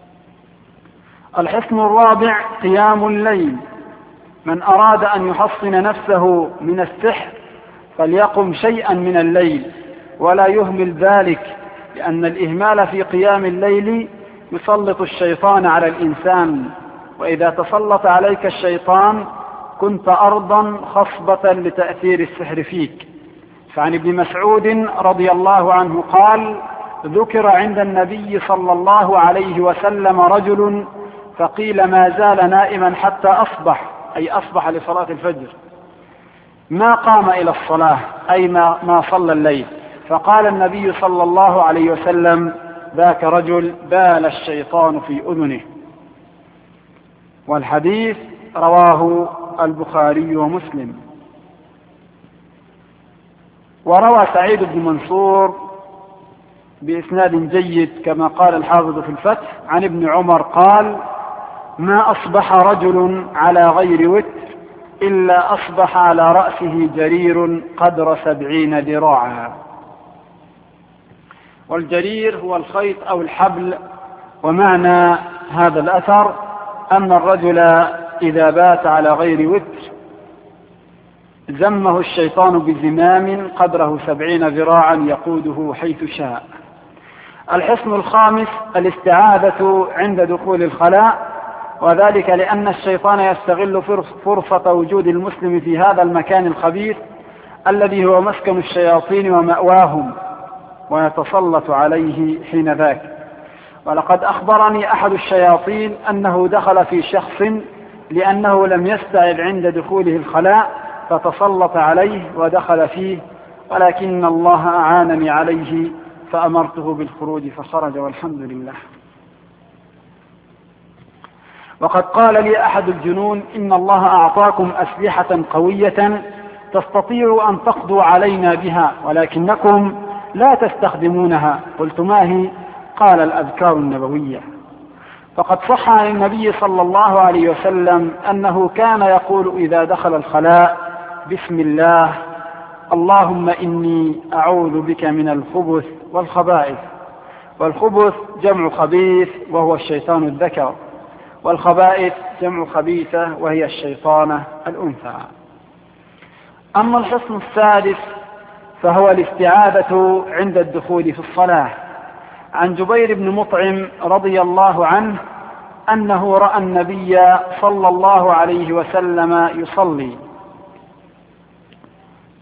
A: الحسن الرابع قيام الليل، من أراد أن يحصن نفسه من السحر فليقم شيئا من الليل ولا يهمل ذلك، لأن الإهمال في قيام الليل يسلط الشيطان على الإنسان، وإذا تسلط عليك الشيطان كنت أرضا خصبة لتأثير السحر فيك. فعن ابن مسعود رضي الله عنه قال: ذكر عند النبي صلى الله عليه وسلم رجل فقيل ما زال نائما حتى أصبح، أي أصبح لصلاة الفجر، ما قام إلى الصلاة، أي ما صلى الليل، فقال النبي صلى الله عليه وسلم: ذاك رجل بال الشيطان في أذنه. والحديث رواه البخاري ومسلم. وروى سعيد بن منصور بإسناد جيد كما قال الحافظ في الفتح عن ابن عمر قال: ما أصبح رجل على غير وتر إلا أصبح على رأسه جرير قدر 70 ذراعا. والجرير هو الخيط أو الحبل. ومعنى هذا الأثر أن الرجل إذا بات على غير وتر زمه الشيطان بزمام قدره 70 ذراعا يقوده حيث شاء. الحصن الخامس الاستعاذة عند دخول الخلاء، وذلك لأن الشيطان يستغل فرصة وجود المسلم في هذا المكان الخبيث الذي هو مسكن الشياطين ومأواهم، ويتسلط عليه حين ذاك. ولقد أخبرني أحد الشياطين أنه دخل في شخص لأنه لم يستعذ عند دخوله الخلاء فتسلط عليه ودخل فيه، ولكن الله أعانني عليه فأمرته بالخروج فخرج والحمد لله. وقد قال لي أحد الجنون: إن الله أعطاكم أسلحة قوية تستطيعوا أن تقضوا علينا بها ولكنكم لا تستخدمونها. قلت: ما هي؟ قال: الأذكار النبوية. فقد صح عن النبي صلى الله عليه وسلم أنه كان يقول إذا دخل الخلاء: بسم الله، اللهم إني أعوذ بك من الخبث والخبائث. والخبث جمع خبيث وهو الشيطان الذكر، والخبائث جمع خبيثة وهي الشيطانة الأنثى. أما الحصن السادس فهو الاستعاذة عند الدخول في الصلاة. عن جبير بن مطعم رضي الله عنه أنه رأى النبي صلى الله عليه وسلم يصلي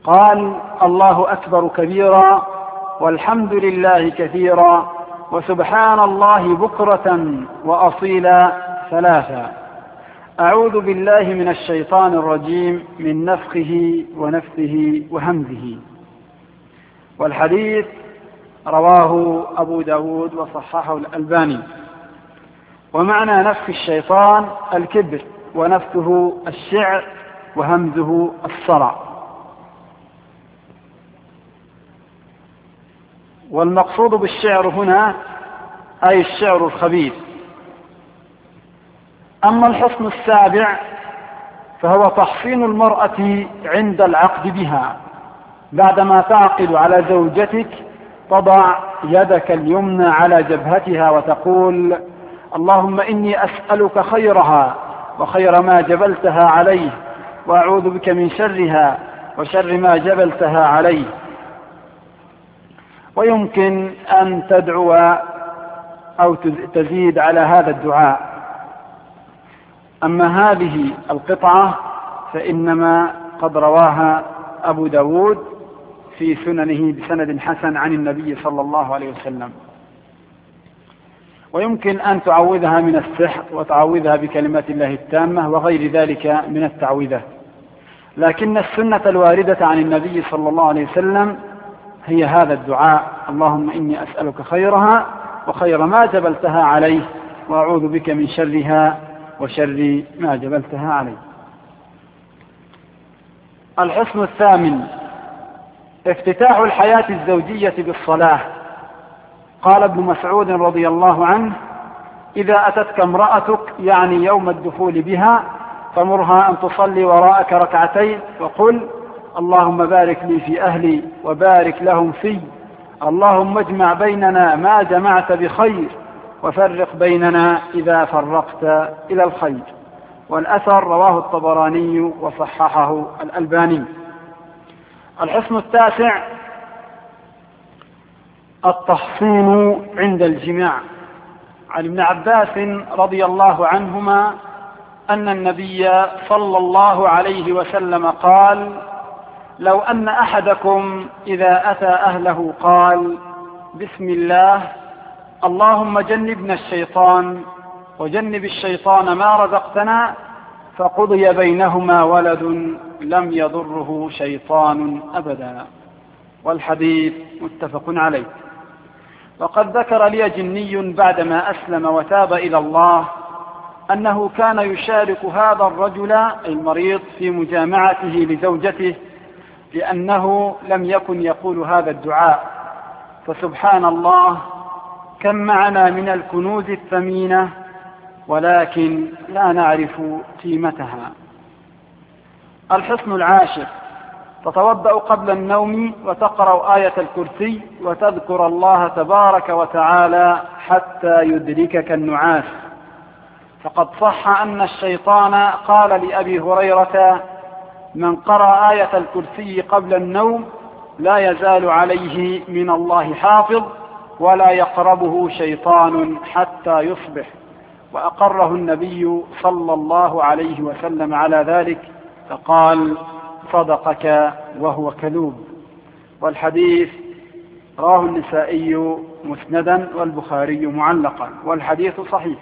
A: قال: الله أكبر كبيرا والحمد لله كثيرا وسبحان الله بكرة وأصيلا 3. أعوذ بالله من الشيطان الرجيم من نفخه ونفثه وهمزه. والحديث رواه أبو داود وصححه الألباني. ومعنى نفخ الشيطان الكبر، ونفثه الشعر، وهمزه الصرع. والمقصود بالشعر هنا أي الشعر الخبيث. أما الحصن السابع فهو تحصين المرأة عند العقد بها. بعدما تعقد على زوجتك تضع يدك اليمنى على جبهتها وتقول: اللهم إني أسألك خيرها وخير ما جبلتها عليه، وأعوذ بك من شرها وشر ما جبلتها عليه. ويمكن أن تدعو أو تزيد على هذا الدعاء. أما هذه القطعة فإنما قد رواها أبو داود في سننه بسند حسن عن النبي صلى الله عليه وسلم. ويمكن أن تعوذها من السحر وتعوذها بكلمات الله التامة وغير ذلك من التعويذة. لكن السنة الواردة عن النبي صلى الله عليه وسلم هي هذا الدعاء: اللهم إني أسألك خيرها وخير ما جبلتها عليه، وأعوذ بك من شرها وشر ما جبلتها عليه. الحصن الثامن: افتتاح الحياة الزوجية بالصلاة. قال ابن مسعود رضي الله عنه: إذا أتتك امرأتك يعني يوم الدخول بها فمرها أن تصلي وراءك ركعتين وقل: اللهم بارك لي في أهلي وبارك لهم في، اللهم اجمع بيننا ما جمعت بخير وفرق بيننا إذا فرقت إلى الخير. والأثر رواه الطبراني وصححه الألباني. الحصن التاسع: التحصين عند الجماع. عن ابن عباس رضي الله عنهما أن النبي صلى الله عليه وسلم قال: لو أن أحدكم إذا أتى أهله قال: بسم الله، اللهم جنبنا الشيطان وجنب الشيطان ما رزقتنا، فقضي بينهما ولد لم يضره شيطان أبدا. والحديث متفق عليه. وقد ذكر لي جني بعدما أسلم وتاب إلى الله أنه كان يشارك هذا الرجل المريض في مجامعته لزوجته، لأنه لم يكن يقول هذا الدعاء. فسبحان الله، كم معنا من الكنوز الثمينة ولكن لا نعرف قيمتها. الحصن العاشر: تتوضأ قبل النوم وتقرأ آية الكرسي وتذكر الله تبارك وتعالى حتى يدركك النعاس. فقد صح أن الشيطان قال لأبي هريرة: من قرأ آية الكرسي قبل النوم لا يزال عليه من الله حافظ ولا يقربه شيطان حتى يصبح. وأقره النبي صلى الله عليه وسلم على ذلك فقال: صدقك وهو كذوب. والحديث رواه النسائي مسندا والبخاري معلقا، والحديث صحيح.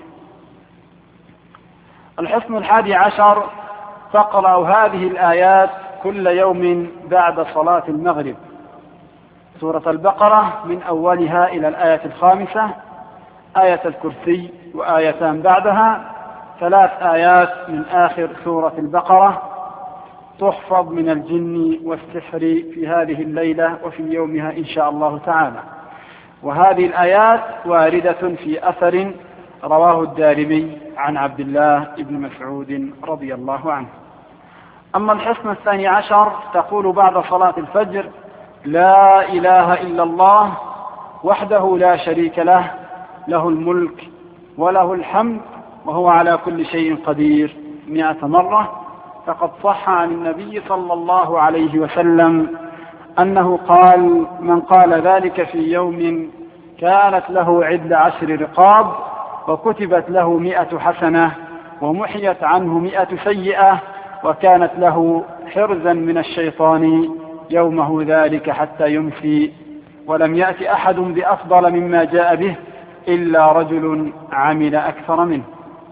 A: الحصن 11: تقرأ هذه الآيات كل يوم بعد صلاة المغرب: سورة البقرة من أولها إلى الآية 5، آية الكرسي وآيتان بعدها، 3 آيات من آخر سورة البقرة، تحفظ من الجن والسحر في هذه الليلة وفي يومها إن شاء الله تعالى. وهذه الآيات واردة في أثر رواه الدارمي عن عبد الله بن مسعود رضي الله عنه. أما الحصن 12: تقول بعد صلاة الفجر: لا إله إلا الله وحده لا شريك له، له الملك وله الحمد وهو على كل شيء قدير 100 مرة. فقد صح عن النبي صلى الله عليه وسلم أنه قال: من قال ذلك في يوم كانت له عدل 10 رقاب، وكتبت له 100 حسنة، ومحيت عنه 100 سيئة، وكانت له حرزا من الشيطان يومه ذلك حتى يمسي، ولم يأت أحد بأفضل مما جاء به إلا رجل عمل أكثر منه.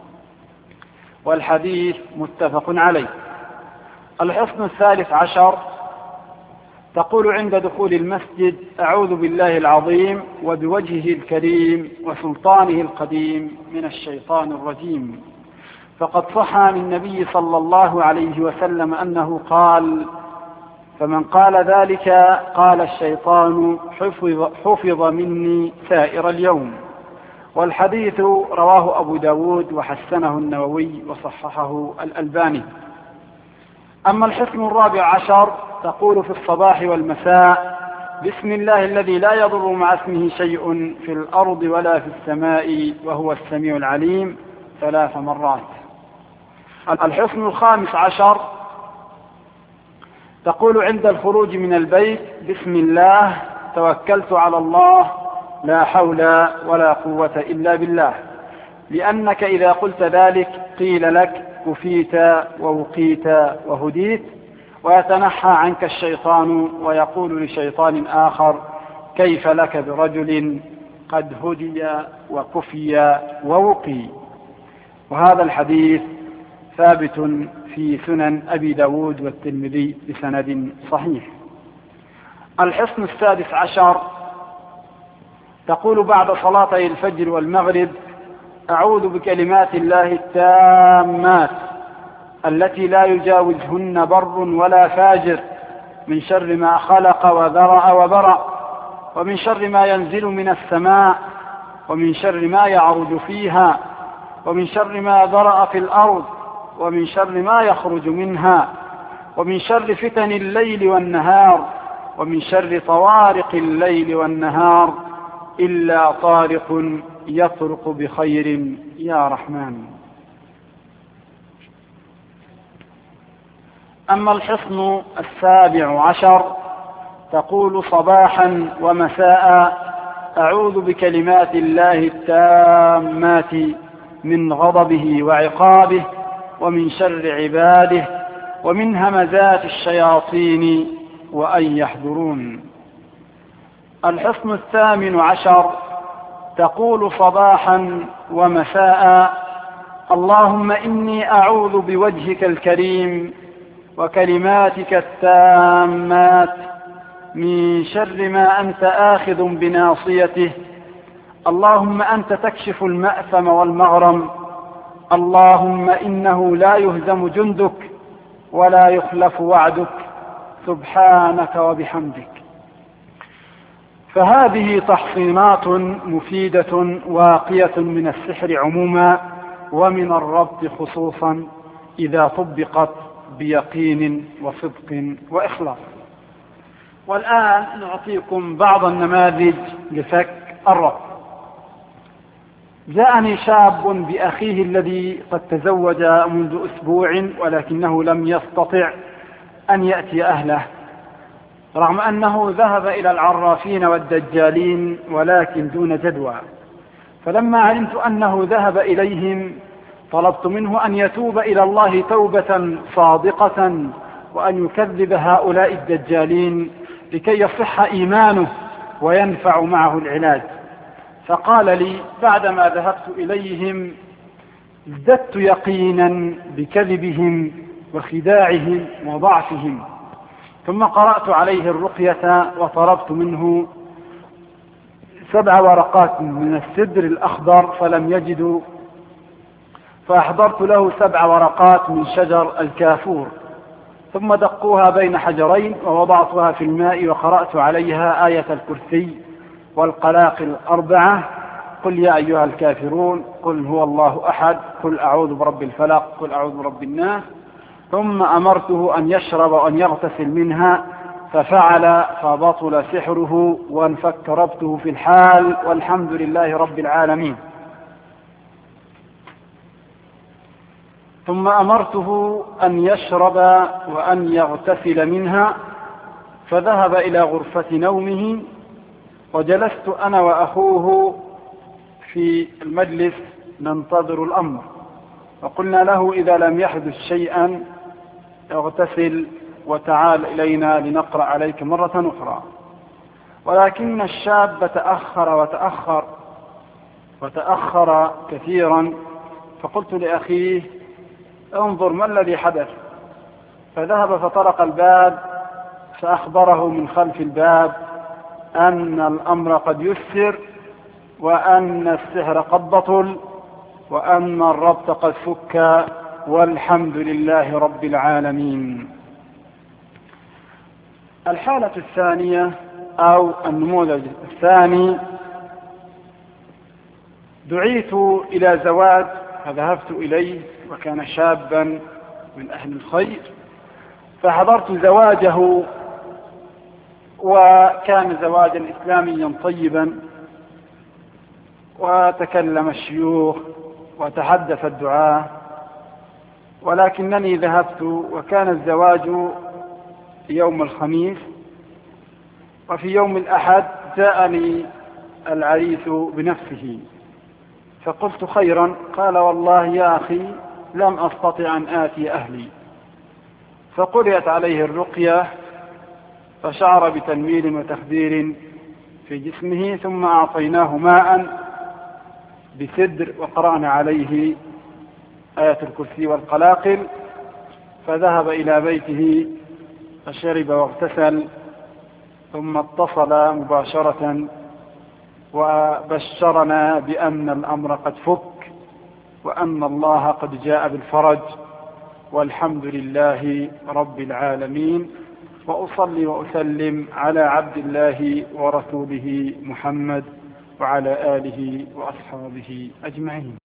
A: والحديث متفق عليه. الحصن 13 تقول عند دخول المسجد: أعوذ بالله العظيم وبوجهه الكريم وسلطانه القديم من الشيطان الرجيم. فقد صح عن النبي صلى الله عليه وسلم أنه قال: فمن قال ذلك قال الشيطان حفظ مني سائر اليوم. والحديث رواه أبو داود وحسنه النووي وصححه الألباني. أما الحصن 14 تقول في الصباح والمساء: بسم الله الذي لا يضر مع اسمه شيء في الأرض ولا في السماء وهو السميع العليم 3 مرات. الحصن 15 تقول عند الخروج من البيت: بسم الله توكلت على الله لا حول ولا قوة إلا بالله، لأنك إذا قلت ذلك قيل لك كفيت ووقيت وهديت، ويتنحى عنك الشيطان ويقول لشيطان آخر: كيف لك برجل قد هدي وكفي ووقي. وهذا الحديث ثابت في سنن أبي داود والترمذي بسند صحيح. الحصن 16 تقول بعد صلاتي الفجر والمغرب: أعوذ بكلمات الله التامات التي لا يجاوزهن بر ولا فاجر من شر ما خلق وذرأ وبرأ، ومن شر ما ينزل من السماء، ومن شر ما يعرج فيها، ومن شر ما ذرأ في الأرض، ومن شر ما يخرج منها، ومن شر فتن الليل والنهار، ومن شر طوارق الليل والنهار إلا طارق يطرق بخير يا رحمن. أما الحصن 17 تقول صباحا ومساء: أعوذ بكلمات الله التامات من غضبه وعقابه، ومن شر عباده، ومن همزات الشياطين وأن يحضرون. الحصن 18 تقول صباحا ومساء: اللهم إني أعوذ بوجهك الكريم وكلماتك التامات من شر ما أنت آخذ بناصيته، اللهم أنت تكشف المأثم والمغرم، اللهم إنه لا يهزم جندك ولا يخلف وعدك، سبحانك وبحمدك. فهذه تحصينات مفيدة واقية من السحر عموما ومن الربط خصوصا إذا طبقت بيقين وصدق وإخلاص. والآن نعطيكم بعض النماذج لفك الربط. جاءني شاب بأخيه الذي قد تزوج منذ أسبوع ولكنه لم يستطع أن يأتي أهله، رغم أنه ذهب إلى العرافين والدجالين ولكن دون جدوى. فلما علمت أنه ذهب إليهم طلبت منه أن يتوب إلى الله توبة صادقة وأن يكذب هؤلاء الدجالين لكي يصح إيمانه وينفع معه العلاج. فقال لي بعدما ذهبت إليهم: ازددت يقينا بكذبهم وخداعهم وضعفهم. ثم قرأت عليه الرقية وطلبت منه 7 ورقات من السدر الأخضر فلم يجدوا، فأحضرت له 7 ورقات من شجر الكافور، ثم دقوها بين حجرين ووضعتها في الماء وقرأت عليها آية الكرسي والقلاقل 4: قل يا أيها الكافرون، قل هو الله أحد، قل أعوذ برب الفلق، قل أعوذ برب الناس. ثم أمرته أن يشرب وأن يغتسل منها، ففعل فبطل سحره وانفك ربطه في الحال، والحمد لله رب العالمين. ثم أمرته أن يشرب وأن يغتسل منها، فذهب إلى غرفة نومه، وجلست أنا وأخوه في المجلس ننتظر الأمر. وقلنا له: إذا لم يحدث شيئا اغتسل وتعال إلينا لنقرأ عليك مرة أخرى. ولكن الشاب وتأخر كثيرا، فقلت لأخيه انظر ما الذي حدث، فذهب فطرق الباب فأخبره من خلف الباب أن الأمر قد يسر، وأن السحر قد بطل، وأن الربط قد فك، والحمد لله رب العالمين. الحالة الثانية أو النموذج الثاني، دعيت إلى زواج فذهبت إليه، وكان شابا من أهل الخير، فحضرت زواجه، وكان زواجا إسلاميا طيبا، وتكلم الشيوخ وتحدث الدعاة، ولكنني ذهبت وكان الزواج يوم الخميس، وفي يوم الأحد جاءني العريس بنفسه، فقلت خيرا. قال والله يا أخي لم أستطع أن آتي أهلي، فقرأت عليه الرقية فشعر بتنميل وتخدير في جسمه، ثم أعطيناه ماء بسدر وقرأنا عليه آية الكرسي والقلاقل، فذهب إلى بيته فشرب واغتسل، ثم اتصل مباشرة وبشرنا بأن الأمر قد فك، وأن الله قد جاء بالفرج، والحمد لله رب العالمين. وأصلي وأسلم على عبد الله ورسوله محمد وعلى آله وأصحابه أجمعين.